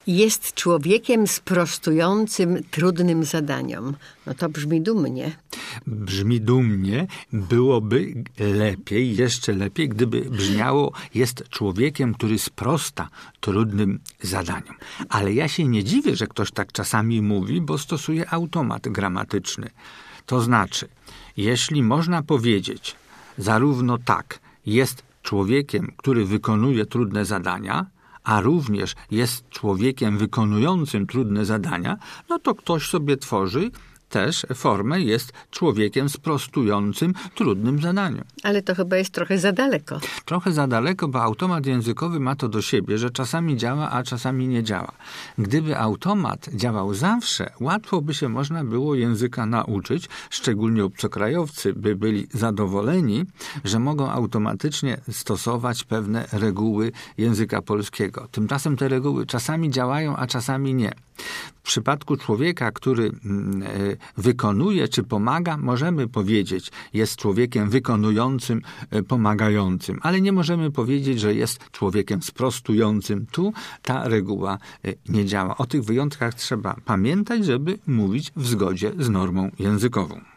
Jest człowiekiem sprostującym trudnym zadaniom. No to brzmi dumnie. Brzmi dumnie. Byłoby lepiej, jeszcze lepiej, gdyby brzmiało: jest człowiekiem, który sprosta trudnym zadaniom. Ale ja się nie dziwię, że ktoś tak czasami mówi, bo stosuje automat gramatyczny. To znaczy, jeśli można powiedzieć zarówno tak, jest człowiekiem, który wykonuje trudne zadania, a również jest człowiekiem wykonującym trudne zadania, no to ktoś sobie tworzy też formę: jest człowiekiem sprostującym trudnym zadaniom. Ale to chyba jest trochę za daleko. Trochę za daleko, bo automat językowy ma to do siebie, że czasami działa, a czasami nie działa. Gdyby automat działał zawsze, łatwo by się można było języka nauczyć, szczególnie obcokrajowcy by byli zadowoleni, że mogą automatycznie stosować pewne reguły języka polskiego. Tymczasem te reguły czasami działają, a czasami nie. W przypadku człowieka, który wykonuje czy pomaga, możemy powiedzieć: jest człowiekiem wykonującym, pomagającym, ale nie możemy powiedzieć, że jest człowiekiem sprostującym. Tu ta reguła nie działa. O tych wyjątkach trzeba pamiętać, żeby mówić w zgodzie z normą językową.